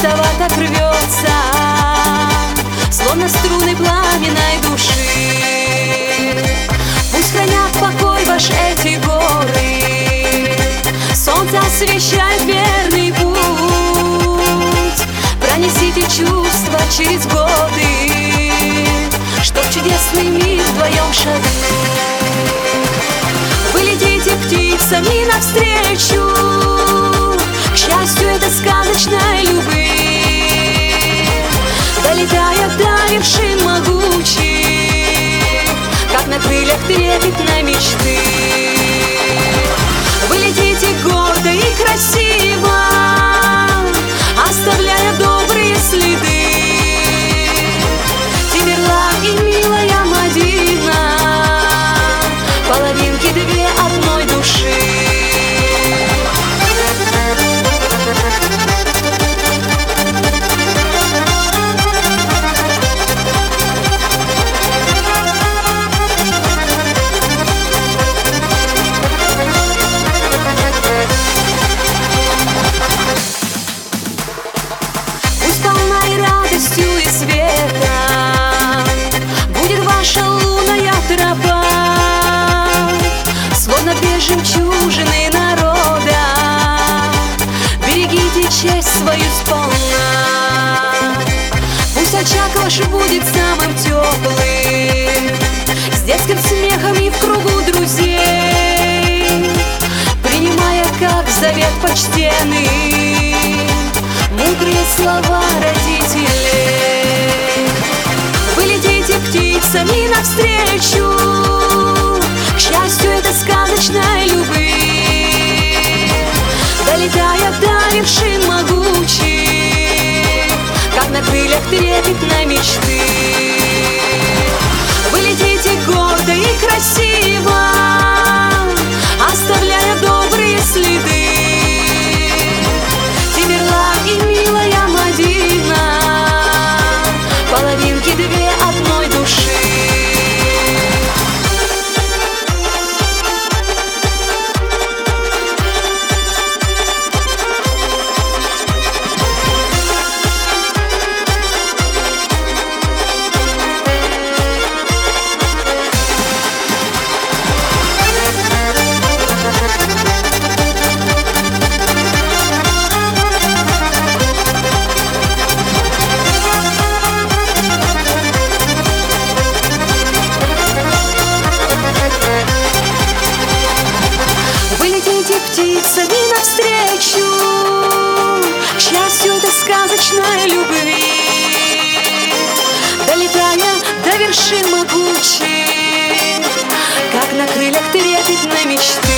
сова так рвется, словно струны пламенной души. Пусть хранят покой ваши эти горы, солнце освещает верный путь. Пронесите чувства через годы, чтоб чудесный мир вдвоем шагнуть. Вы летите птицами навстречу, к счастью, это сказочная любовь, долетая до вершин могучих, как на крыльях трепетной мечты. Вы летите гордо и красиво, оставляя добрые следы. Тимерлан и милая Мадина, половинки две одной души. И света будет ваша лунная тропа, словно две жемчужины народа. Берегите честь свою сполна. Пусть очаг ваш будет самым теплым, с детским смехом и в кругу друзей, принимая как завет почтенный мудрые слова родителей. Вы летите птицами навстречу, к счастью, это сказочная любовь, долетая до вершин могучих, как на крыльях трепетной мечты. Вы летите гордо и красиво, оставляя добрые следы. Тимерлан и милая Мадина, половинки две одной души. Птицами навстречу, к счастью, это сказочная любовь, долетая до вершин могучих, как на крыльях трепетной мечты.